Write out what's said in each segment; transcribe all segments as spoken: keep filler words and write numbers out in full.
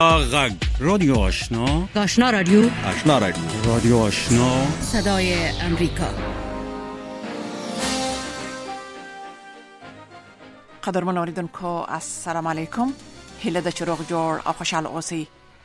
غږ رادیو آشنا آشنا رادیو آشنا رادیو رادیو آشنا صدای امریکا. قدرمن اوریدونکو السلام علیکم. هله د چروغ جوړ او خوشاله اوسئ.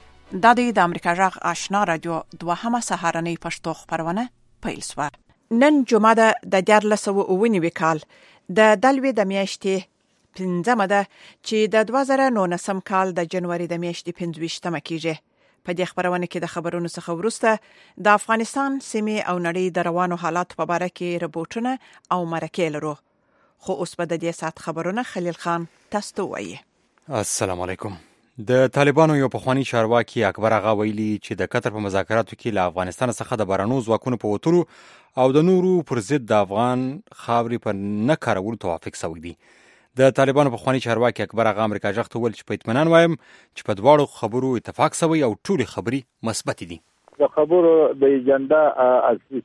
د دې د امریکا غږ آشنا رادیو دوهمه سهارنۍ پښتو خبرونه پیل شوه. نن جمعه ده د دیارلس سوه اوه نوي کال د دلوي د میاشتې پنځمه ده چې د دوه زره نولسم کال د جنوري د میاشتې پنځه ویشتمه کیږي. په دې خبرونه کې د خبرونو څخه وروسته د افغانستان سیمې او نړۍ د روانو حالات په اړه کې رپورټونه او مرکې لرو. خو اوس به د دې سات خبرونه خلیل خان تاسو ته وایي. السلام علیکم. د طالبانو یو پخوانی چارواکي اکبر آغا ویلي چې د قطر په مذاکراتو کې له افغانستان څخه د بهرنیو ځواکونو په وتلو او د نورو پر ضد د افغان خاورې په نه کارولو توافق شوی دی. د طالبانو پخوانی چارواکي اکبر آغا امریکا جغ ته ویل چې په اطمینان وایم چې په دواړو خبرو اتفاق شوی او ټولې خبرې مثبت دي. د خبرو د اجنډا اصلي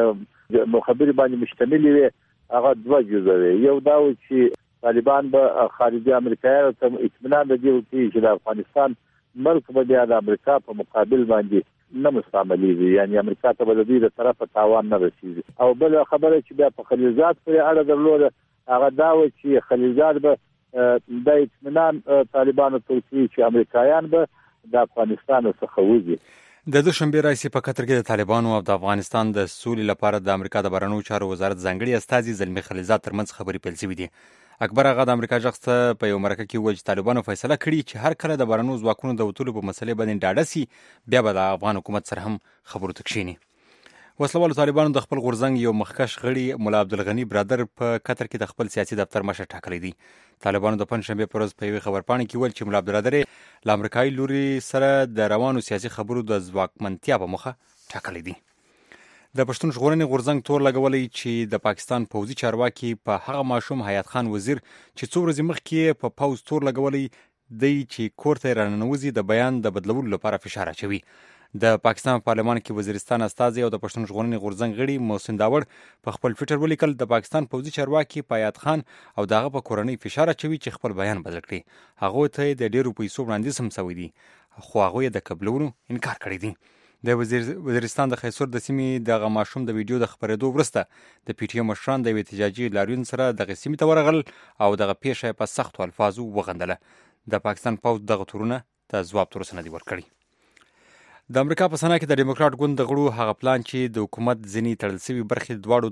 چې مخبري باندې مشتمل وي هغه دوه جزء دي. یو دا و چې طالبان به خارجي امریکایانو ته اطمینان ورکړي چې د افغانستان ملک به د امریکا په مقابل باندې نه مستعملېږي، یعنی امریکا ته به د دوی د طرفه تاوان نه رسیږي. او بل خبره چې بیا په خلیلزاد پورې اړه درلوده هغه دا و چې خلیلزاد به د اطمینان طالبانو ته ورکړي چې امریکایان به د افغانستان څخه وځي. د دوشنبې راځي په قطر کې د طالبانو او د افغانستان د سولې لپاره د امریکا د بهرنیو چارو وزارت ځانګړي استازي زلمی خلیلزاد ترمنځ خبرې پیل شوې دي. اکبر آغا د امریکا جغ ته په یو مرکه کې وویل چې طالبانو فیصله کړې چې هر کله د بهرنیو ځواکونو د وتلو په مسلې باندې ډاډه سي بیا به د افغان حکومت سره هم خبرو ته کښیني. وسلوالو طالبانو د خپل غورځنګ یو مخکښ غړي ملا عبدالغني برادر په قطر کې د خپل سیاسي دفتر مشر ټاکلی دی. طالبانو د پنځشنبې په ورځ په یوې خبرپاڼې کې ویل چې ملا عبدالقادر له امریکایي لوري سره د روانو سیاسي خبرو د ځواکمنتیا په موخه ټاکلی دی. د پښتون ژغورنې غورځنګ تور لګولی چې د پاکستان پوځي چارواکي په هغه ماشوم حیات خان وزیر چې څو ورځې مخکې په پوځ تور لګولی دی چې کور ته راننوځي د بیان د بدلولو لپاره فشار اچوي. د پاکستان پارلمان کې وزیرستان استازی او د پښتون ژغورنې غورځنګ غړي محسن داوړ په خپل ټویټر ولیکل د پاکستان پوځي چارواکي په حیات خان او دغه په کورنۍ فشار اچوي چې خپل بیان بدل کړي. هغه ته د ډیرو پیسو وړاندیز هم شوی دی خو هغه د قبولولو انکار کړی دی. د وزیر وزیرستان د خیسور د سیمې د غماشوم د ویډیو د خبرېدو وروسته د پی ټی ایم مشران د احتجاجي لاریون سره د سیمې ته ورغل او دغه پیښه په سختو الفاظو وغندله. د پاکستان پوځ دغه تورونه ته ځواب تر اوسه نه دی ورکړی. د امریکا په سنا کې د ډیموکرات ګوند د غړو هغه پلان چې د حکومت ځینې تړل شوي برخې دواړو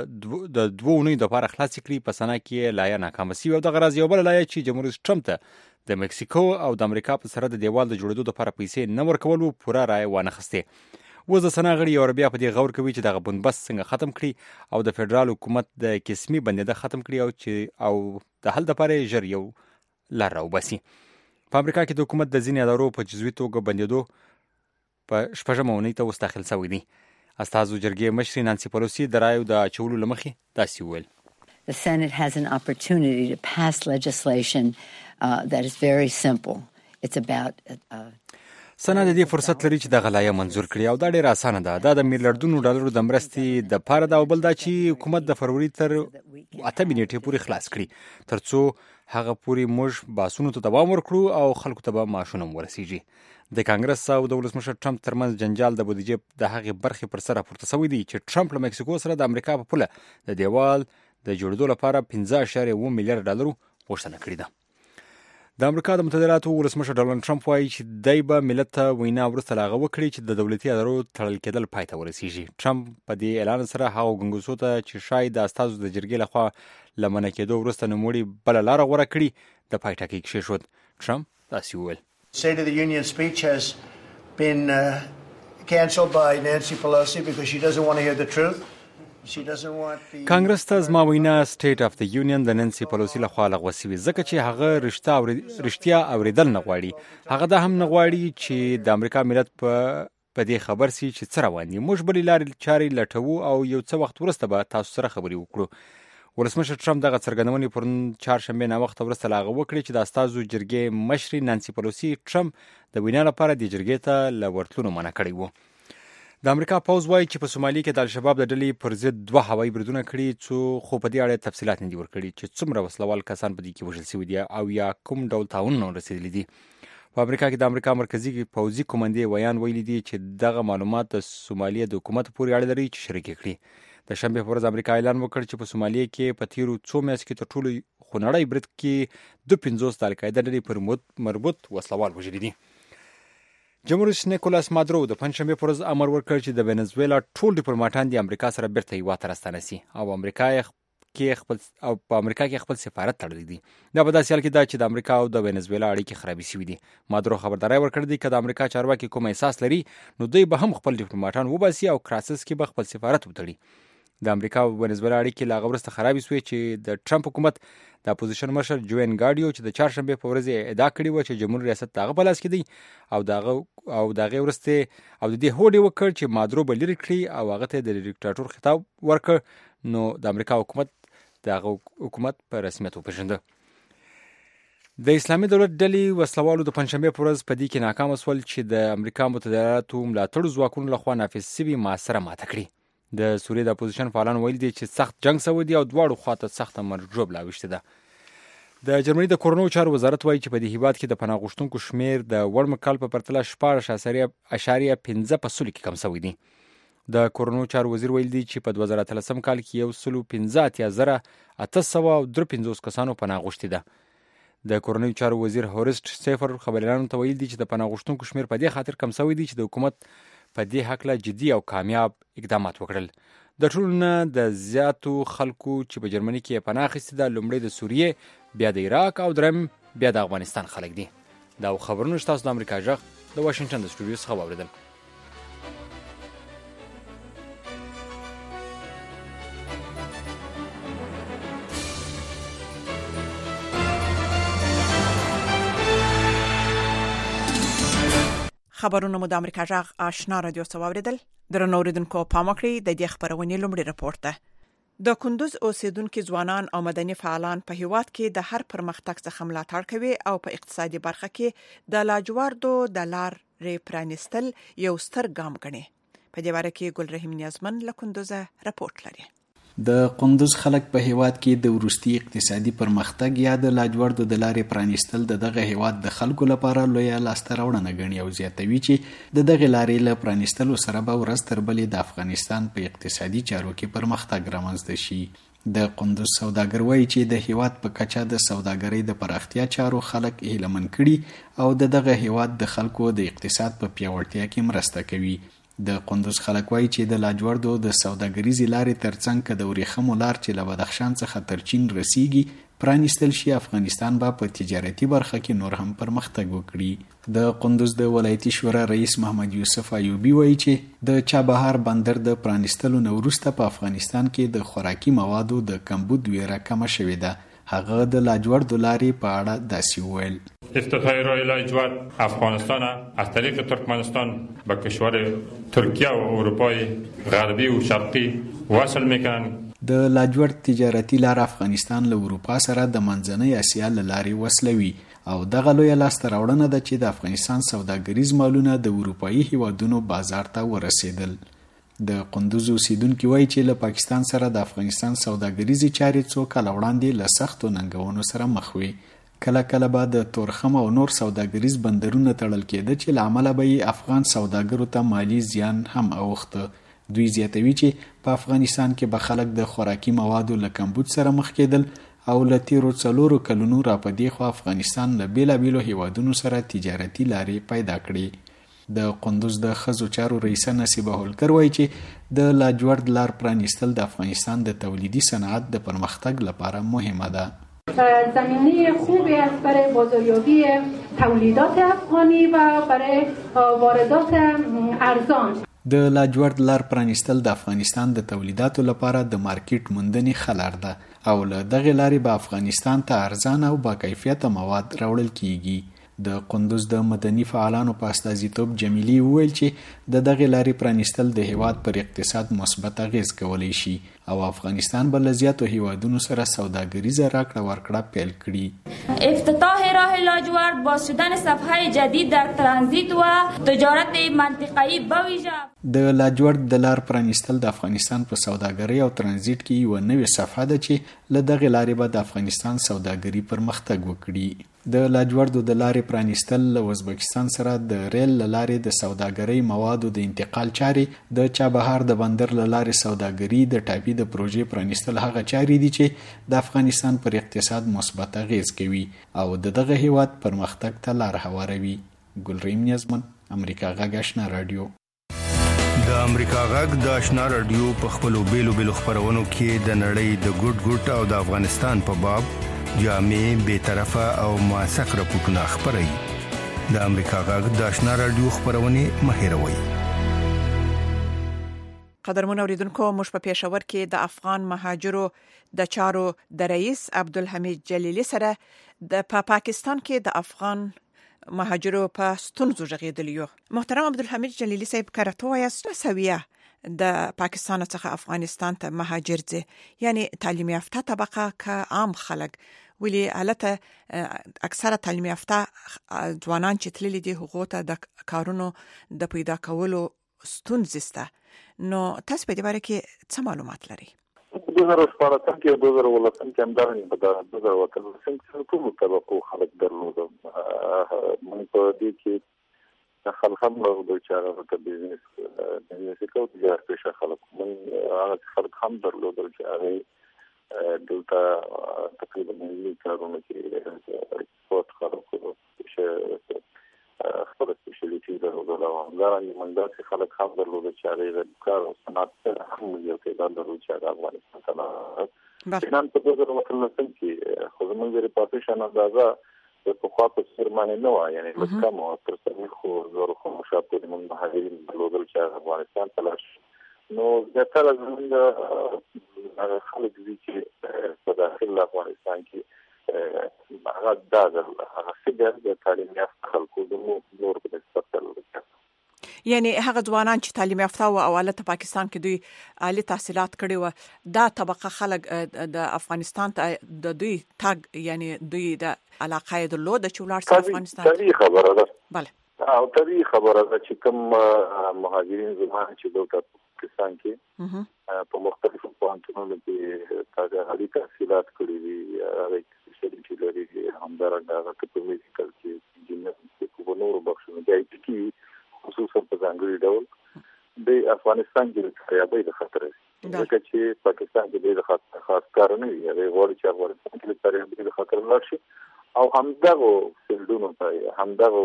د دوه اونیو دپاره خلاصې کړي په سنا کې لایه ناکامه شوې او دغه راز یو بله لایه چې جمهور رئیس ټرمپ ته د مکسیکو او د امریکا په سره د دیوال د جوړېدو دپاره پیسې نه ورکولو پوره رایه وانخیستې. اوس د سنا غړي یو بیا په دې غور کوي چې دغه بندبست څنګه ختم کړي او د فدرال حکومت د قسمي بندېده ختم کړي او چې او د حل دپاره ژر یو لار راوباسي. په امریکا کې د حکومت د ځینې ادارو په جزوي توګه بندېدو په شپږمه اونۍ ته اوس داخل شوی دی. استازو جرګې مشرې نانسي پلوسي د رایو د اچولو له مخې داسې وویل. The Senate has an opportunity to pass legislation uh, that is very simple. It's about uh, سنا د دې فرصت لري چې دغه لایه منظور کړي او دا ډېره اسانه ده. دا د میلیارډونو ډالرو د مرستې دپاره ده او بل دا چې حکومت د فروری تر اتمې نیټې پورې خلاص کړي تر څو هغه پورې موږ باسونو ته دوام ورکړو او خلکو ته به معاشونه هم ورسیږي. د کانګرس او د ولسمشر ټرمپ ترمنځ جنجال د بودیجې د هغې برخې پر سر راپورته شوی دی چې ټرمپ له مکسیکو سره د امریکا په پوله د دیوال د جوړېدو لپاره پنځه اعشاریه اووه میلیارډ ډالرو غوښتنه کړې ده. د امریکا د متحده ایالاتو ولسمشر ډونالډ ټرمپ وایي چې دی به ملت ته وینا وروسته له هغه وکړي چې د دولتي ادارو تړل کېدل پای ته ورسیږي. ټرمپ په دې اعلان سره هغو ګنګوسو ته چې شاید د استازو د جرګې لخوا له منع کېدو وروسته نوموړي بله لاره غوره کړي د پای ټکی کېښود. ټرمپ داسې وویل. State of the Union speech has been uh, cancelled by Nancy Pelosi because she doesn't want to hear the truth. She doesn't want the کانګرس ته زما وینا سټیټ اف د یونین د نانسي پلوسی لخوا لغوه شوې ځکه چې هغه رښتیا اورېدل نه غواړي. هغه دا هم نه غواړي چې د امریکا ملت په په دې خبر سي چې څه روان دي. موږ بلې لارې چارې لټوو او یو څه وخت وروسته به تاسو سره خبرې وکړو. ولسمشر ټرمپ دغه څرګندونې پرون چهارشنبې ناوخته وروسته له هغه وکړې چې د استازو جرګې مشرې نانسي پلوسي ټرمپ د وینا لپاره دې جرګې ته له ورتلونو منع کړی و. د امریکا پوځ وایي چې په سومالي کې د الشباب د ډلې پر ضد دوه هوایي بریدونه کړي څو خو په دې اړه تفصیلات نه دي ورکړي چې څومره وسلوال کسان په دې کې وژل شوي دي او یا کوم ډول تاوانونه رسېدلي دي. په امریکا کې د امریکا مرکزی پوځي کمانډې ویان ویلي دي چې دغه معلومات د سومالیه د حکومت پورې اړه لري چې شریک کړي. د شنبه په ورځ امریکا اعلان وکړ چې په سومالیه کې په تیرو څو میاشتو کې تر ټولو خونړی برید کې د پنځوس د القاعده ډلې پر مربوط وسلوال وژلي دي. جمهور رئیس نیکولاس مادرو د پنځشنبه په ورځ امر ورکړ چې د وینزویلا ټول ډیپلوماټان د امریکا سره بیرته هیواد ته راستانه شي او امریکا کې خپل او په امریکا کې خپل سفارت تړلی دی. دا په داسې حال کې ده چې د امریکا او د وینزویلا اړیکې خرابې شوي دي. مادرو خبرداری ورکړ دی چې د امریکا چارواکي کوم احساس لري نو دوی به هم خپل ډیپلوماټان وباسي او کراسس کې به خپل سفارت وتړي. د امریکا او وینزویلا اړیکې لا غوړسته خرابې شوې چې د ټرمپ حکومت د اپوزیشن مشر جوین ګاډیو چې د چهارشنبه په ورځ ادعا کړې و چې جمهور ریاست دغه په لاس کې دی او دغه او دغه ورسته او د دې هوډ وکړ چې مادرو به لري کړی او هغه ته د ډیکټاتور خطاب ورکړ نو د امریکا حکومت دغه حکومت په رسمیت وپېژنده. د اسلامي دولت ډلې وسلوالو د پنځشنبه په ورځ په دې کې ناکام شول چې د امریکا متحده ایالاتو ملاتړو ځواکونو لخوا نافذ شوي محاصره ماته کړي. د سوریې د اپوزیشن فعالان ویل دي چې سخت جنگ شوی دی او دواړو خواته سخته مرګ ژوبله اوښتې ده. د جرمني د کورونو چارو وزارت وایي چې په دې هیواد کې د پناه غوښتونکو شمیر د وړ کال په پرتله شپاړس اعشاریه پنځه په سلو کې کم شوی دی. د کورونو چارو وزیر ویل دي چې په دوه زره اتلسم کال کې یو سلو پنځه اتیا زره اته سوه او درې پنځوس کسانو پناه غوښتې ده. د کورنیو چارو وزیر هورست سیفر خبریالانو ته ویل دي چې د پناه غوښتونکو شمیر په دې خاطر کم شوی دی چې د حکومت په دې هکله جدي او کامیاب اقدامات وکړل. د ټولو نه د زیاتو خلکو چې په جرمني کې پناه اخیستې ده لومړی د سوریې، بیا د عراق او دریم بیا د افغانستان خلک دي. دا خبرونه تاسو د امریکا غږ د واشنگټن د سټوډیو څخه واوریدل. خبرونه مو د امریکا غږ آشنا رادیو څخه واوریدل. درنو اوریدونکو پام وکړئ د دې خبرونې لومړی راپورټ ده. د کندوز اوسیدونکو ځوانان او مدني فعالان په هیواد کې د هر پرمختګ څخه ملاتړ کوي او په اقتصادي برخه کې د لاجوردو د لارې پرانیستل یو ستر ګام ګڼي. په دې باره کې ګل رحیم نیازمن له کندوزه راپورټ لري. د قندوز خلک په هیواد کې د وروستي اقتصادي پرمختګ یا د لاجوردو د لارې پرانیستل د دغه هیواد د خلکو لپاره لویه لاسته راوړنه ګڼي او زیاتوي چې د دغه لارې له پرانیستلو سره به ورځ تر بلې د افغانستان په اقتصادي چارو کې پرمختګ رامنځته شي. د قندوز سوداګر وایي چې د هیواد په کچه د سوداګرۍ د پراختیا چارو خلک هیلهمن کړي او د دغه هیواد د خلکو د اقتصاد په پیاوړتیا کې مرسته کوي. د قندوز خلک وایي چې د لاجوردو د سوداګریزې لارې ترڅنګ که د ورېښمو لار چې له بدخشان څخه تر چین رسیږي پرانیستل شي افغانستان به په تجارتي برخه کې نور هم پرمختګ وکړي. د قندوز د ولایتي شورا رئیس محمد یوسف ایوبي وایي چې د چابهار بندر د پرانیستلو نه وروسته په افغانستان کې د خوراکي موادو د کمبود ویره کمه شوې ده. هغه د لاجوردو لارې په اړه داسې وویل: افتتاح راه لاجورد افغانستان از طریق ترکمنستان به کشور ترکیه و اروپای غربی و شرقی وصل میکنند. د لاجورد تجارتي لار افغانستان له اروپا سره د منځنۍ اسیا له لارې وصلوي او دغه لویه لاسته راوړنه ده چې د افغانستان سوداګریز مالونه د اروپایي هیوادونو بازار ته ورسېدل. د قندوز اوسیدونکي وایي چې له پاکستان سره د افغانستان سوداګریزې چارې څو کاله وړاندې له سختو ننګونو سره مخ وي. کله کله به د تورخم او نور سوداګریز بندرونه تړل کېده چې له امله به یې افغان سوداګرو ته مالی زیان هم اوښته. دوی زیاتوي چې په افغانستان کې به خلک د خوراکي موادو له کمبود سره مخ کېدل او له تیرو څلورو کلونو را په دې خوا افغانستان له بېلابېلو هیوادونو سره تجارتي لارې پیدا کړي. د قندوز د ښځو چارو رئیسه نصیبه هولکر وایي چې د لاجورد لار پرانیستل د افغانستان د تولیدي صنعت د پرمختګ لپاره مهمه ده. زمینه خوبی است برای بازاریابی تولیدات افغانی و برای واردات ارزان. د لاجورد لار پرانیستل د افغانستان د تولیداتو لپاره د مارکیټ موندنې ښه لار ده او له دغې لارې به افغانستان ته ارزان او باکیفیته مواد راوړل کیږي. د قندوز د مدني فعالانو په استازیتوب جمیلي وویل چې د دغې لارې پرانیستل د هیواد پر اقتصاد مثبت اغیز کولی شي. او افغانستان به له زیاتو هیوادونو سره سوداګریزه راکړه ورکړه پیل کړي. افتتاح راه لاجورد با شدن صفحه جدید در ترانزیت و تجارت منطقه‌ای بویژه د لاجورد د لار پرانیستل د افغانستان په سوداګرۍ او ترانزیت کې یو نوې صفحه ده چې له دغه لارې به د افغانستان سوداګري پرمختګ وکړي. د لاجورد د لارې پرانیستل له ازبکستان سره د ریل لارې د سوداګرۍ موادو د انتقال چارې د چابهار د بندر لارې سوداګري د ټاپي د پروژې پرانیستل هغه چارې دي چې د افغانستان پر اقتصاد مثبت اغیز کوي او د دغه هیواد پرمختګ ته لار هواروي. ګلریم نیازمن، امریکا غږ آشنا رادیو. د امریکا غږ د آشنا رادیو په خپلو بیلو بیلو خبرونو کې د نړۍ د ګډ ګډ او د افغانستان په باب جامع بے طرفه او موثق راپورټونه خبري. د امریکا غږ د آشنا رادیو خبرونه مهیروي. قدرمن اوریدونکو، موږ په پېښور کې د افغان مهاجرو د چارو د رئیس عبدالحمید جلیلی سره د پا پاکستان کې د افغان مهاجرو په ستونزو ژغېدلیو. محترم عبدالحمید جلیلی صاحب، کرته یاست سویه د پاکستان څخه افغانستان ته مهاجر دي، یعنی تعلیم یافته طبقه که عام خلک، ولی البته اکثره تعلیم یافته ځوانان چې تللي دي هغو ته د کارونو د پیدا کولو ستونزې شته. نو تاسو په دې باره کې څه معلومات لرئ؟ دوه زره شپاړسم کې او دوه زره اوولسم کې همدارنګه په دوه زره اتلسم کې ټول طبقو خلک درلودل. موږ په دې کې خلک هم درلودل چې هغه ته بزنس بزنس کوي، تجارت پیشه خلک موږ هغه خلک هم درلودل چې هغه دلته تقریبا ملي کارونه کې سپورت خلکو چې خپل سپیشلیټي درلودل. او همدارنګه موږ داسې خلک هم درلودل چې هغه د کار او صنعت سره هم یو تعداد درلود چې هغه افغانستان ته لاړل. نن په دوه زره اتلسم کې خو زموږ د ریپارټیشن اندازه د پخوا په څېر باندې نه وه، یعنې لږ کم وه، تر څلوېښتو زرو خامخا پورې موږ مهاجرین درلودل چې هغه افغانستان ته لاړ شي. نو زیاتره زموږ هغه خلک دي چې په داخل افغانستان کې هغه دا هغه فکر د تعلیم یافته خلکو د نور په نسبت درلود، یعنی هغه ځوانان چې تعلیم یافته و او البته پاکستان کې دوی عالی تحصیلات کړي و، دا طبقه خلک د افغانستان ته د دوی تاګ یعنی دوی د علاقه درلود چې ولاړ سي افغانستان. طبیعي خبره ده. بله، او طبیعي خبره ده چې کوم مهاجرین زمان چې دلته پاکستان کې په مختلفو پوهنتونونو کې تازه عالی تحصیلات کړي دي، هغه سپیشلیټي لري، همدارنګه هغه په میډیکل کې، انجینرینګ کې، په نورو بخشونو کې کې خصوصا په ځانګړي ډول د افغانستان کې د کامیابۍ د خطر دی، ځکه چې پاکستان کې د خاص خاص کار نه وي، هغه غواړي چې افغانستان کې د کامیابۍ د خطر لاړ شي او همدغه فیلډونو ته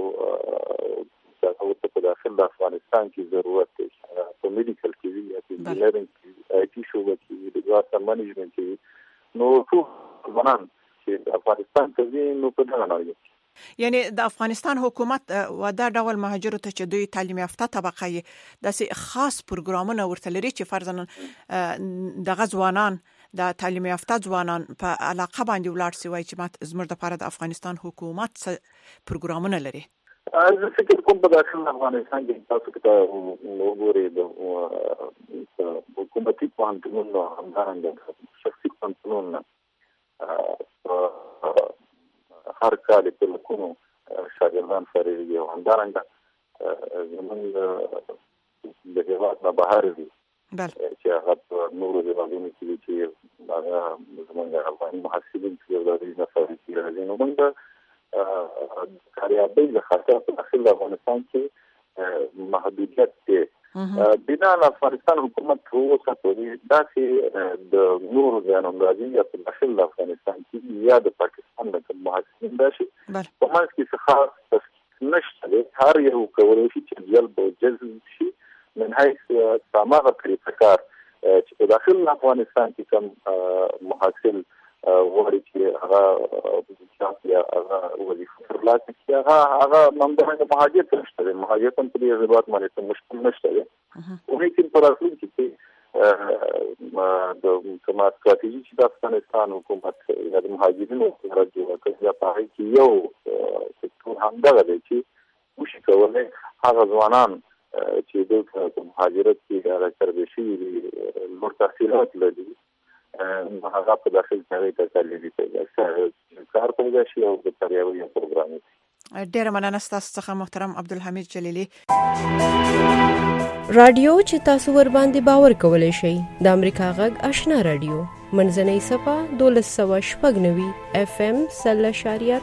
همدغه دغه په داخل د افغانستان کې ضرورت دی، په میډیکل کې وي یا په انجینرینګ کې، آی ټي شعبه کې، د ډیزاستر منیجمنت کې، نو ټول ځوانان چې افغانستان ته ځي نو په دغه لارې یعنی د افغانستان حکومت و دا ډول مهاجرو ته چې دوی تعلیم یافته طبقه یې داسې خاص پروګرامونه ورته لري چې فرضاً دغه ځوانان د تعلیم یافته ځوانان په علاقه باندې ولاړ سي، وایي چې زموږ دپاره د افغانستان حکومت څه پروګرامونه لري. زه فکر کوم په داخل افغانستان کې تاسو کې وګورئ د حکومتي پوهنتونونو همدارنګه شخصي پوهنتونونو هر کال په لکونو شاګردان فارغ او همدارنګه زموږ د هېواد نه بهر دي چې هغه په نورو هېوادونو کې چې هغه زموږ افغاني محصلین چې یو لري نه فارغ راځي، نو موږ د کامیابۍ د خاطر په داخل افغانستان کې محدودیت دی. بنا افغانستان حکومت اوسه پورې داسې د نورو ځانګړي یا په داخل افغانستان کې یا د پاکستان د محصلین داسې په منځ کې څه خاص نشته، هر یو کولی شي چې جلب او جذب شي من حیث سامغه طریقه کار چې په داخل افغانستان کې کوم محصل غواړي چې هغه یا هغه وظیفه ترلاسه کړي، هغه هغه همدارنګه مهاجرت نشته، مهاجرت هم په دې ارتباط باندې مشکل نشته. ولیکن پر راتلونکي کې د کومه ستراتیژي چې د افغانستان حکومت د مهاجرینو لپاره جوړه کړې ده، په هغې کې یو سکتور همدغه دی چې وشي کولی هغه ځوانان چې د مهاجرت کې هغه سره شي لوړ تحصیلات لري هغه په داخل کې د تعلیمي پیدا کار پیدا شي او د تریاوي پروګرام ډیر مننه ستاسو څخه محترم عبدالحمید جلیلی. رادیو چې تاسو ور باندې باور کولای شئ د امریکا غږ آشنا رادیو منځنۍ صفه دولس سوه شپږ نوي اف ام سل اشاریه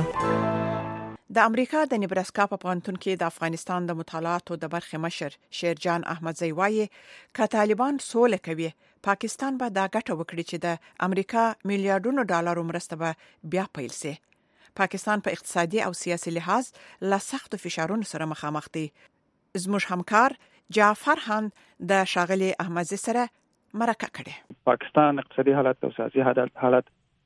پنځه. د امریکا د نیبراسکا په پوهنتون کې د افغانستان د مطالعاتو د برخې مشر شیرجان احمدزی وایي که طالبان سوله کوي پاکستان به دا ګټه وکړي چې د امریکا میلیارډونو ډالرو مرسته به بیا پیل شي. پاکستان په اقتصادي او سیاسي لحاظ له سختو فشارونو سره مخامخ دی. زموږ همکار جعفر خان د شاغلي احمدزی سره مرکه کړې. پاکستان اقتصادي حالت او سیاسي حالت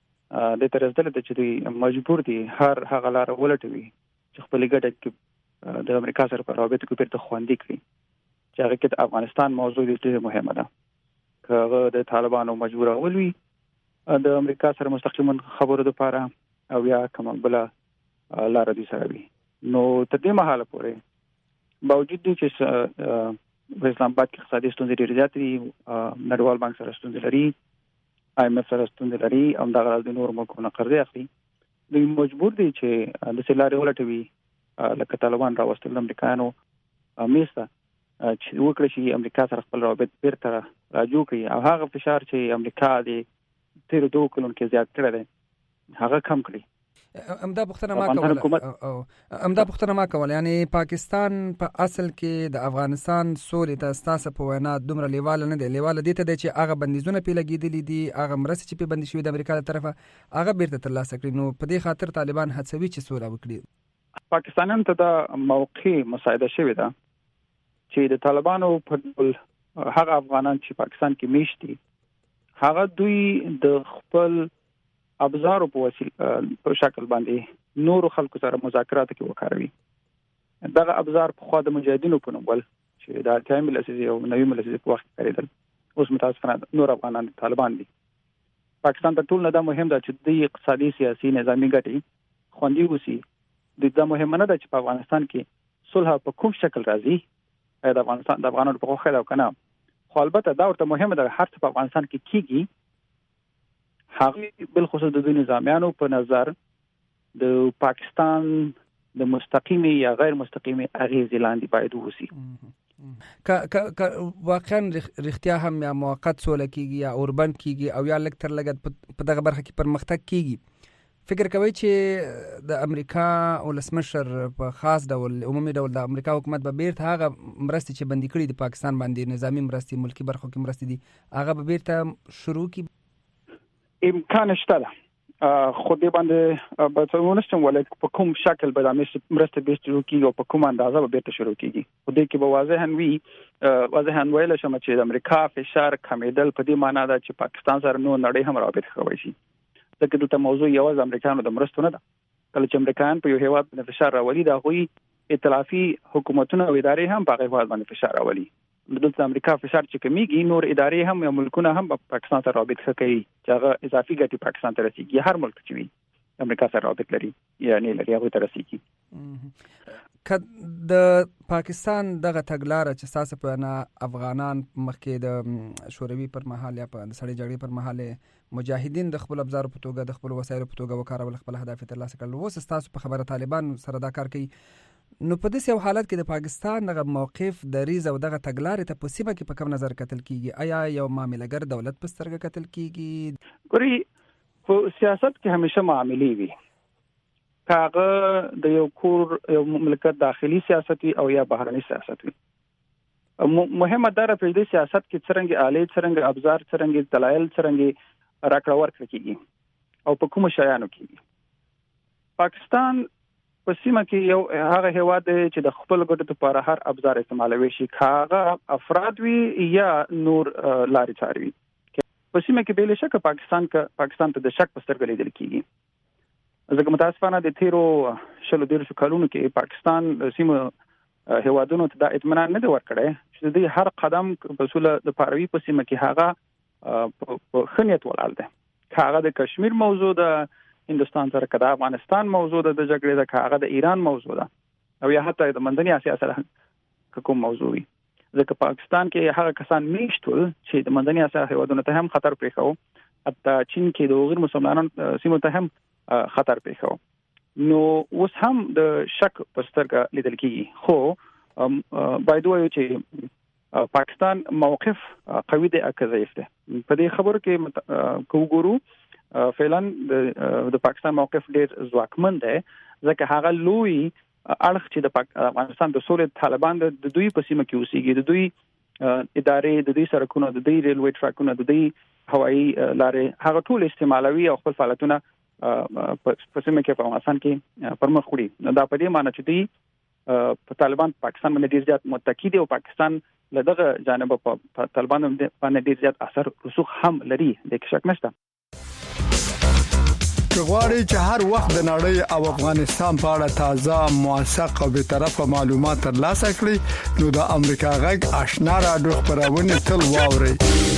د ترزدل د چې مجبور دي هر هغه لار ولټوي چې خپل ګټه کې د امریکا سره په رابطه کې پیرته خوندې کړي چې هغه کې د افغانستان موضوع ډېر مهمه ده. که د طالبانو مجبور اولوي د امریکا سره مستقیما خبرو لپاره او یا کوم بل لار دي سره وي نو تر دې مهاله پورې باوجود دي چې په اسلام آباد کې اقتصادي ستونزې ډېرې زیاتې دي نړیوال بانک سره ستونزې لري آی ایم اف سره ستونزې لري او دا غواړي د نور ملکونو قرضې اخلي دوی مجبور دي چې د سلاري ولټوي لکه طالبان راوستل امریکایانو میسته چې وکړي چې امریکا سره خپل روابط بیرته راجو کړي او هغه فشار چې امریکا د تیر دوه کلونو کې زیات کړی دی هغه کم کړي. امدا پختنه ما کول او امدا پختنه ما کول یعنی پاکستان په اصل کې د افغانستان سولې ته ستاسو په وینا دومره لیواله نه دی لیواله دي ته چې هغه بندیزونه پی لګیدلې دي هغه مرسته چې په بندي شوی د امریکا له طرفه هغه بیرته ترلاسه کړي نو په دې خاطر طالبان هڅوي چې سوله وکړي. پاکستانیان ته د موقع مساعده شوی ده چې د طالبانو په هغه افغانان چې پاکستان کې میشتي هغه دوی د خپل ابزارو په وسیله په شکل باندې نور خلکو سره مذاکرات کې وکاروي. دغه ابزار په خوا د مجاهدینو په نوم ول چې د اتیا ملسي او نوي ملسي په وخت کې کېدل اوس متاسفانه نور افغانان طالبان دي. پاکستان ته ټول نه دا مهم ده چې د اقتصادي سیاسي نظامی ګټي خوندي وسی د دا مهم نه ده چې په افغانستان کې صلح په کوم شکل راځي د افغانستان د افغانانو په خو خلا کنه خو البته دا ورته مهمه ده هر څه په افغانستان کې کیږي هغه بل خصوص د دوی نظامیانو په نظر د پاکستان د مستقیمي یا غیر مستقیمي اغیزې لاندې باید وسی. ک ک واقعا رښتیا هم یا موقت سوله کیږي یا اوربند کیږي او یا لکتر لګد په دغه برخه کې پرمختګ کیږي فکر کوي چې د امریکا ولسمشر په خاص ډول عمومي ډول د امریکا حکومت به بیرته هغه مرستې چې بندي کړي د پاکستان باندې نظامی مرستې ملکی برخو کې مرستې دي هغه به بیرته شروع کی امکان شته ده خو دې باندې به څنګه نشم ولای په کوم شکل به د مرسته به شروع کیږي او په کوم اندازه به بیرته شروع کیږي خو دې کې به واضحاً وي واضحاً ویل شم چې د امریکا فشار کمیدل په دې معنی ده چې پاکستان سره نو نړۍ هم رابط خوي شي ځکه دغه موضوع یوازې امریکایانو د مرستو نه ده کله چې امریکایان په یو هیواد باندې فشار راولي دا غوي ائتلافي حکومتونه او ادارې هم په هغه باندې فشار راولي دلته امریکا فشار چې کمیږي نور ادارې هم یا ملکونه هم پاکستان سره رابط کوي چې هغه اضافي ګټې پاکستان ته رسیږي هر ملک چې وي امریکا سره رابط لري یعنی لري هغه ته رسیږي. د پاکستان دغه تګلارې چې تاسو په نه افغانان مخکې د شوروي پر مهال یا په سړی جګړې پر مهال مجاهدین د خپل ابزار په توګه د خپل وسایل په توګه وکارول خپل هدف ترلاسه کړل اوس تاسو په خبره طالبان سره دا کار کوي نو په دې یو حالت کې د پاکستان دغه موقف دریز او دغه تګلارې ته په سیمه کې په کوم نظر کتل کیږي آیا یو معاملګر دولت په سترګه کتل کیږي ګوري په سیاست کې همیشه معاملې وي کاغه د یو کور یو مملکت داخلي سیاست او یا بهرني سیاست وي مهمه ده په دې سیاست کې څنګه آلې څنګه ابزار څنګه دلایل څنګه راکړه ورکړه کیږي او په کوم شایانو کیږي پاکستان په سیمه کې یو هغه هیواد چې د خپل ګټو لپاره هر ابزار استعمالوي شي کاغه افراد وي یا نور لاري چاري په سیمه کې بل شک پاکستان کا پاکستان ته د شک په سترګه لیدل کیږي ځکه متاسفانه د تیرو شلو دیرشو کلونو کې پاکستان سیمه هیوادونو ته د اطمینان نه دی ورکړی چې د هر قدم په اصول د پاروي په سیمه کې هغه په خنیت ولال ده هغه د کشمیر موضوع ده هندستان سره کدا افغانستان موضوع ده د جګړې ده هغه د ایران موضوع ده او یا حتی د منځنۍ اسیا سره کوم موضوع وي. ځکه پاکستان کې هغه کسان میشتول چې د منځني اسیا هیوادونو ته هم خطر پېښو، حتی چین کې د غیر مسلمانانو سیمو ته هم خطر پېښو. نو اوس هم د شک په سترګه لیدل کېږي. خو باید وایو چې پاکستان موقف قوي دی که ضعیف دی. په دې خبرو کې کوګورو فعلا د پاکستان موقف ډیر ځواکمن دی، ځکه هغه لوی اړخ چې د افغانستان د سولې طالبان د دوی په سیمه کې اوسېږي، د دوی ادارې، د دوی سړکونه، د دوی ریلوي ټراکونه، د دوی هوایي لارې، هغه ټول استعمالوي او خپل فعالیتونه په سیمه کې په افغانستان کې پرمخ وړي. دا په دې معنی چې دوی په طالبان پاکستان باندې ډیر زیات متکی دي او پاکستان له دغه جانب په طالبان باندې ډیر زیات اثر رسوخ هم لري، د شک نشته. غواړئ چې هر وخت د نړۍ او افغانستان په اړه تازه، موثق او به طرفه معلومات ترلاسه کړئ نو د امریکا غږ آشنا رادیو خبرونه تل واورئ.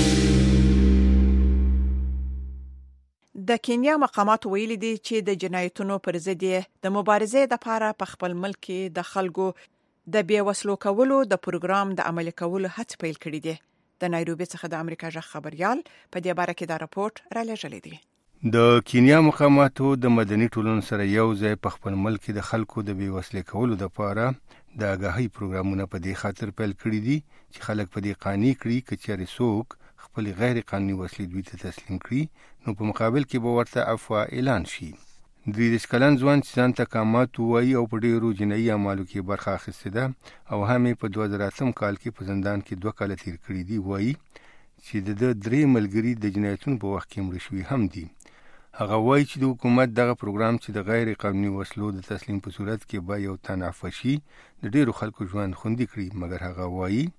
د کینیا مقامات ویلي دي چې د جنایتونو پر ضد د مبارزې لپاره په خپل ملک کې د خلکو د بیا وسلو کولو د پروګرام د عملي کولو هڅه پیل کړې ده. د نایروبي څخه د امریکا ژغ خبريال په دې باره کې دا راپورټ را لېږلی دی. د کینیا مقاماتو د مدني ټولنو سره یو ځای په خپل ملک کې د خلکو د بیا وسلې کولو لپاره د آگاهی پروګرامونه په دې خاطر پیل کړی دي چې خلک په دې قانوني کړي چې چېرې څوک خپل غیر قانوني وسلې دوی ته تسلیم کړي نو په مقابل کې به ورته عفو اعلان شي. درې دېرش کلن ځوان چې ځان ته کامات وایي او په ډېرو جنایي اعمالو کې برخه اخیستې ده او هم یې په دوه زره اتم کال کې په زندان کې دوه کاله تیر کړي دي، وایي چې د ده درې ملګري د جنایتونو په وخت کې مړه شوي هم دي. هغه وایي چې د حکومت دغه پروګرام چې د غیر قانوني وسلو د تسلیم په صورت کې به یو تن عفو شي د ډېرو خلکو ژوند خوندي کړي، مګر هغه وایي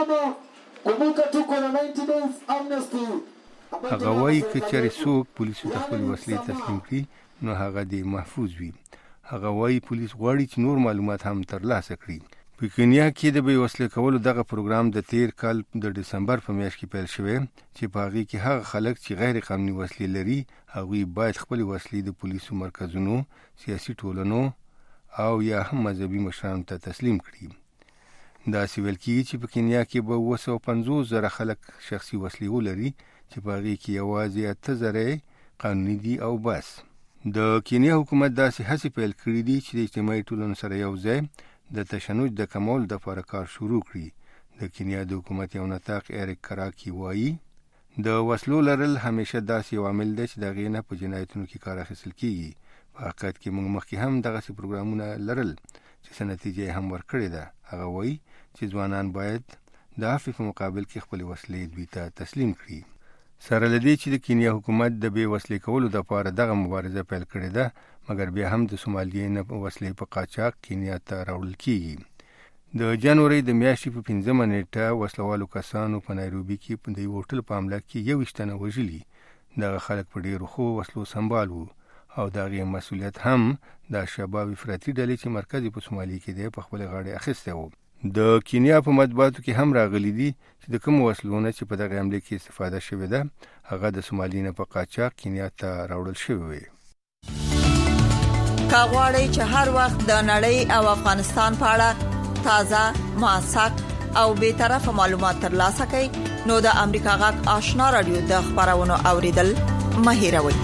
هغه وایي که چېرې څوک پولیسو ته خپل وسلې تسلیم کړي نو هغه دې محفوظ وي. هغه وایي پولیس غواړي چې نور معلومات هم ترلاسه کړي. په کینیا کې د بې وسلې کولو دغه پروګرام د تیر کال د ډسمبر په میاشت کې پیل شوی چې په هغې کې هغه خلک چې غیر قانوني وسلې لري هغوی باید خپلې وسلې د پولیسو مرکزونو، سیاسي ټولنو او یا هم مذهبي مشرانو ته تسلیم کړي. داسې ویل کېږي چې په کینیا کې به اوه سوه پنځوس زره خلک شخصي وسلې ولري چې په هغې کې یوازې اته زره قانوني دي او بس. د کینیا حکومت داسې هڅې پیل کړي دي چې د اجتماعي ټولنو سره یو ځای د تشنج د کمولو دپاره کار شروع کړي. د کینیا د حکومت یو نطاق ایریک کراکي وایي د وسلو لرل همیشه داسې یو عامل دی چې د هغې نه په جنایتونو کې کار اخیستل کېږي. په حقیقت کې موږ مخکې هم دغسې پروګرامونه لرل چې څه نتیجه هم ورکړې ده. هغه وایي چې ځوانان باید د عفو په مقابل کې خپلې وسلې دوی ته تسلیم کړي. سره له دې چې د کینیا حکومت د بې وسلې کولو دپاره دغه مبارزه پیل کړې ده، مګر بیا هم د سومالیې نه وسلې په قاچاق کینیا ته راوړل کېږي. د جنوري د میاشتې په پنځمه نیټه وسلوالو کسانو په نایروبي کې د یو هوټل په حمله کې یوویشت تنه وژلي. دغه خلک په ډېرو ښو وسلو سمبال وو او د هغې مسؤلیت هم د شباب افراطي ډلې چې مرکز یې په سومالي کې دی په خپلې غاړې اخیستی و. د کینیا په مطبوعاتو کې هم راغلي دي چې د کومو وسلو نه چې په دغه حملې کې استفاده شوې ده هغه د سومالي نه په قاچاق کینیا ته راوړل شوې وي. که غواړئ چې هر وخت د نړۍ او افغانستان په اړه تازه، موثق او بې طرفه معلومات ترلاسه کړئ نو د امریکا غږ آشنا رادیو د خبرونو اوریدل مه هېروئ.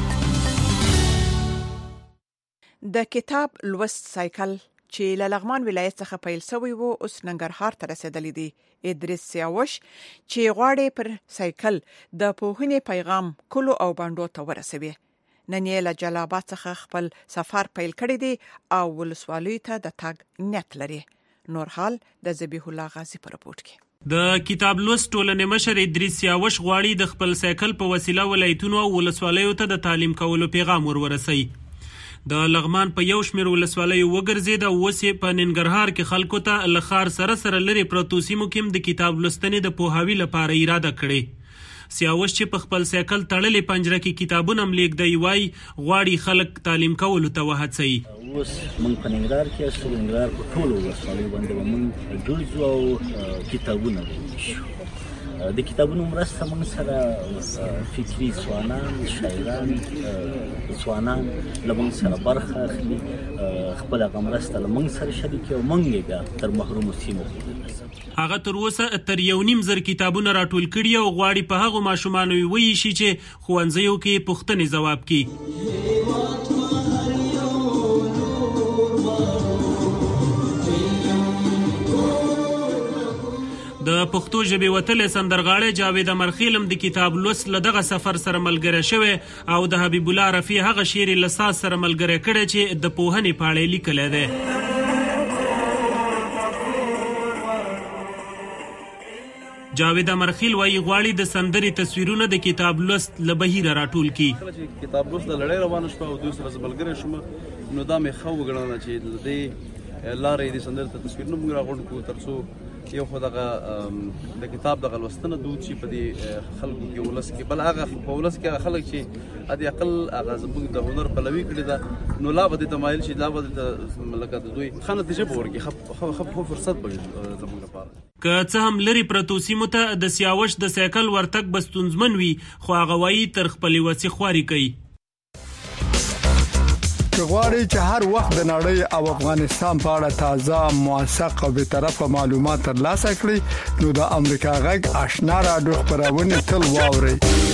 د کتاب لوست سایکل چې له لغمان ولایت څخه پیل شوی وو اوس ننګرهار ته رسیدلی دی. ادریس سیاوش چې غواړي پر سایکل د پوهنې پیغام کلو او باندو ته ورسوي. نن یې له جلال آباد څخه خپل سفر پیل کړی دی او ولسوالۍ ته د تګ نیت لري. نور حال د ذبیح الله غازی په رپورټ کې. د کتاب لوست ټولنې مشر ادریس سیاوش غواړي د خپل سایکل په وسیله ولایتونو او ولسوالیو ته د تعلیم کولو پیغام ورورسوي. د لغمان په یو شمېر ولسوالیو وګرځېد او اوس یې په ننګرهار کې خلکو ته له ښار سره سره لرې پرتو سیمو کې هم د کتاب لوستنې د پوهاوي لپاره اراده کړې. سیاوش چې په خپل سایکل تړلې پنجره کې کتابونه هم لیږدوي وایي غواړي خلک تعلیم کولو ته وهڅوي. اوس موږ په ننګرهار کې یو ننګرهار په ټولو ولسوالیو باندې به موږ ګرځو او کتابونه به وویشو د کتابونو مرسته موږ سره فکري ځوانان، شاعران، ځوانان له موږ سره برخه اخلي، خپل هغه مرسته له موږ سره شریکوي او موږ یې بیا تر محرومو سیمو پورې هغه تر اوسه تر یو نیم زر کتابونه راټول کړي او غواړي په هغو ماشومانو وویشي چې ښوونځیو کې پوښتنې ځواب کړي. د پښتو ژبې وتلی سندرغاړی جاوید امرخیلم د کتاب لوست له دغه سفر سره ملګری شوی او د حبیب الله رفیع هغه شعر یې له ساز سره ملګری کړی چې د پوهنې په اړه یې لیکلی دی. جاوید امرخیل وایي غواړي د سندرې تصویرونه د کتاب لوست له بهیره راټول کړي. کله چې کتاب لوست د لړۍ روانه شوه او دوی سره زه ملګری شوم نو دا مې ښه وګڼله چې د دې لارې د سندرې ته تصویرونه موږ راغونډ کړو تر څو یو خو دغه د کتاب دغه لوستنه دود شي په دې خلکو کې ولس کې، بل هغه په ولس کې هغه خلک چې ادي اقل هغه زموږ د هنر پلوي کړي ده نو لا به د تمایل شي، لا به د لکه د دوی ښه نتیجه به ورکړي، ښه فرصت به زموږ لپاره. که څه هم لرې پرتو سیمو ته د سیاوش د سایکل ورتګ به ستونزمن وي خو هغه وایي تر خپلې وسې خواري کوي. که غواړئ چې هر وخت د نړۍ او افغانستان په اړه تازه، موثق او بېطرفه معلومات ترلاسه کړئ نو د امریکا غږ آشنا راډیو خپرونې تل واورئ.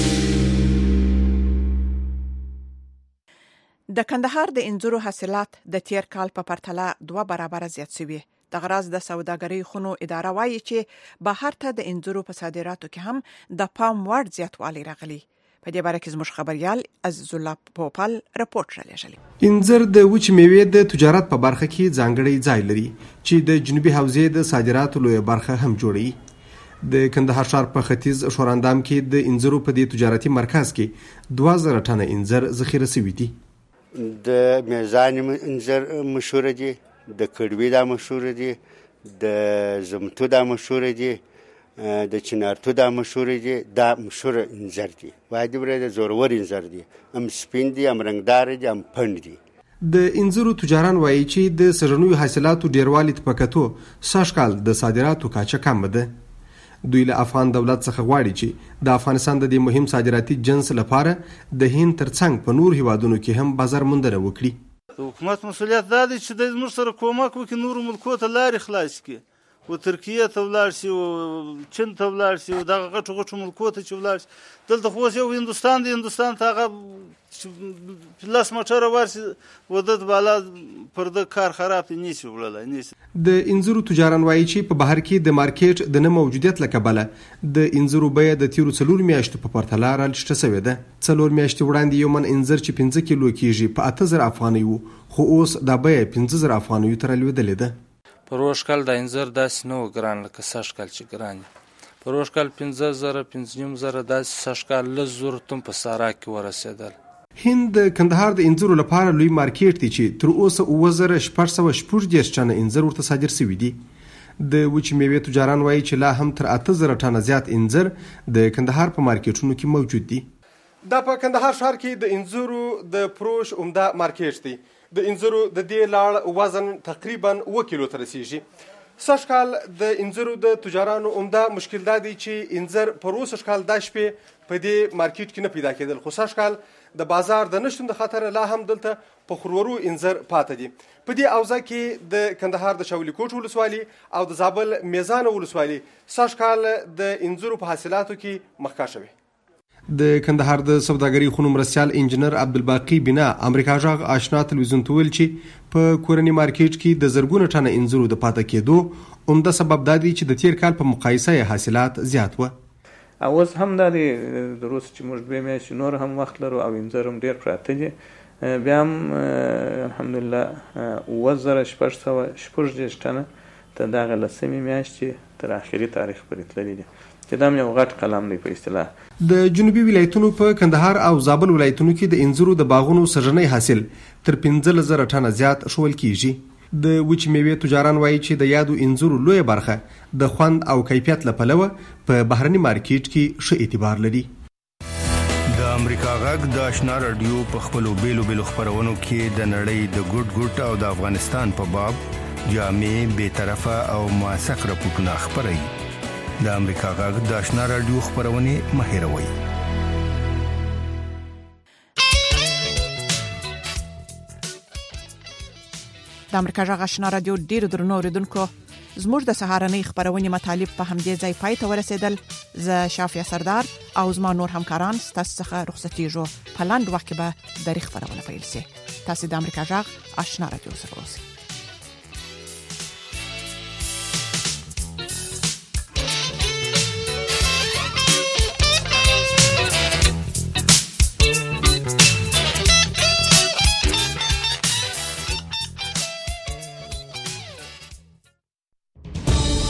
د کندهار د انځرو حاصلات د تیر کال په پرتله دوه برابره زیات شوي. د غراض د سوداګرۍ خونو اداره وایي چې بهر ته د انځرو په صادراتو کې هم د پام وړ زیاتوالی راغلی. په دې باره کې زموږ خبريال عزیز الله پوپل رپورټ را لېږلی. انځر د وچې میوې د تجارت په برخه کې ځانګړی ځای لري چې د جنوبي حوزې د صادراتو لویه برخه هم جوړوي. د کندهار ښار په ختیځ شوراندام کې د انځرو په دې تجارتي مرکز کې دوه زره ټنه انځر ذخیره شوي دي. د میزان انځر مشهور دي، د کډوي دا مشهور دي، د زمتو دا مشهور دي، د چنارتو دا مشهور دي، دا مشهور انځر دي. وایي بره د زورور انځر دي، هم سپین دي، هم رنگدار دي، هم پند دي. د انځرو تجاران وایي چې د سږنیو حاصلاتو ډیروالي ته پکتو سږ کال د صادراتو کچه کم ده. دوی له افغان دولت څخه غواړي چې د افغانستان د دې مهم صادراتي جنس لپاره د هند ترڅنګ په نور هیوادونو کې هم بازار موندنه وکړي. د حکومت مسؤلیت دا دی چې د موږ سره کومک وکړي، نور ملکو ته لارې خلاص کړي، و ترکیه ته ولاړ شي، و چین ته ولاړ شي، و دغه غټو غټو ملکو ته چې ولاړ شي. دلته خو یو هندوستان دی، هندوستان ته هغه لاس موټره ورشي و د بالا پر د کار خراب نشي وړلی نشي. د انځرو تجاران وایي چې په بهر کې د مارکیټ د نه موجودیت له کبله د انځرو بیه د تیرو څلور میاشتو په پرتله راټیټه شوې ده. څلور میاشتې وړاندې یو من انځر چې پنځه کیلو کیږي په اته زره افغانۍ و، خو اوس دا بیه پنځه زره افغانیو ته رالوېدلې ده. پروش کال د انځر داسې نه و ګران لکه سږ کال چې ګران دي. پروش کال پنځه زره پنځه نیم زره داسې سږ کال لس زره تم په سارا کې ورسېدل. هند د کندهار د انځرو لپاره لوی مارکیټ دی چې تر اوسه اوه زره شپږ سوه شپږ دېرش ټنه انځر ورته صادر شوي دي. د وچې میوې تجاران وایي چې لا هم تر اته زره ټنه زیات انځر د کندهار په مارکیټونو کې موجود دي. دا په کندهار ښار کې د انځرو د فروش عمده مارکیټ دی. د انځرو د دې لاړ وزن تقریبا اوه کیلو ته رسیږي. سږ کال د انځرو د تجارانو عمده مشکل دا دی چې انځر پر اوسه کال دا شپې په دې مارکیټ کې نه پیدا کېدل، خو سږ کال د بازار د نشتون د خطر لا هم دلته په خورورو انځر پاتې دي. په دې اوضاع کې د کندهار د شاولی کوټ ولسوالي او د زابل میزان ولسوالي سږ کال د انځرو په حاصلاتو کې مخکښ شوي. د کندهار د سوداګرۍ خونو مرستیال انجنیر عبدالباقي بنا امریکا غږ آشنا تلویزیون ته ویل چې په کورني مارکیټ کې د زرګونو ټنه انځرو د پاتې کېدو عمده سبب دا دی چې د تیر کال په مقایسه یې حاصلات زیات و. اوس هم دا دی د روس چې موږ دوه میاشتې نور هم وخت لرو او انځر هم ډېر پراته دي. بیا هم الحمدلله اوه زره شپږ سوه شپږ دېرش ټنه ته دغه لسمې میاشتې تر اخري تاریخ پورې تللي دي چې دا هم یو غټ قلم دی په اصطلاح. د جنوبي ولایتونو په کندهار او زابل ولایتونو کې د انځرو د باغونو سږنی حاصل تر پنځلس زره ټنه زیات شول کیږي. د وچې میوې تجاران وایي چې د یادو انځرو لویه برخه د خوند او کیفیت له پلوه په بهرني مارکیټ کې ښه اعتبار لري. د امریکا غږ د آشنا رادیو په خپلو بیلو بیلو خپرونو کې د نړۍ د ګډ ګډ او د افغانستان په باب جامع، بېطرفه او موثق راپورټونه خپروي. د امریکا غږ د آشنا رادیو خبرونه مهیروي. د امریکا غږ آشنا رادیو ډیر درنو اوریدونکو، زموږ د سهارنۍ خبرونه مطالب په همدې ځای پای ته ورسېدل. زه شافیا سردار او زما نور همکاران ستاسو څخه رخصتېږو. په لاندې وخت کې به د خبرونه پیل شي. تاسو د امریکا غږ آشنا رادیو سره اوسئ.